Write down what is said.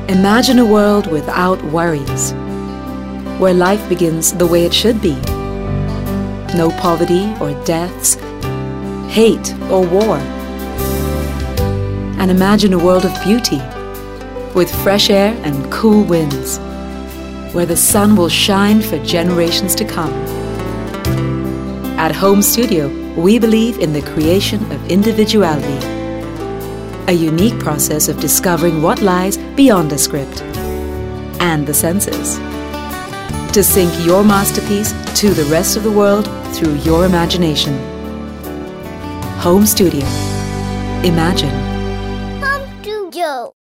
Imagine a world without worries, where life begins the way it should be. No poverty or deaths, hate or war. And imagine a world of beauty, with fresh air and cool winds, where the sun will shine for generations to come. At Home Studio, we believe in the creation of individuality, a unique process of discovering what lies beyond a script and the senses, to sync your masterpiece to the rest of the world through your imagination. Home Studio. Imagine. Home Studio.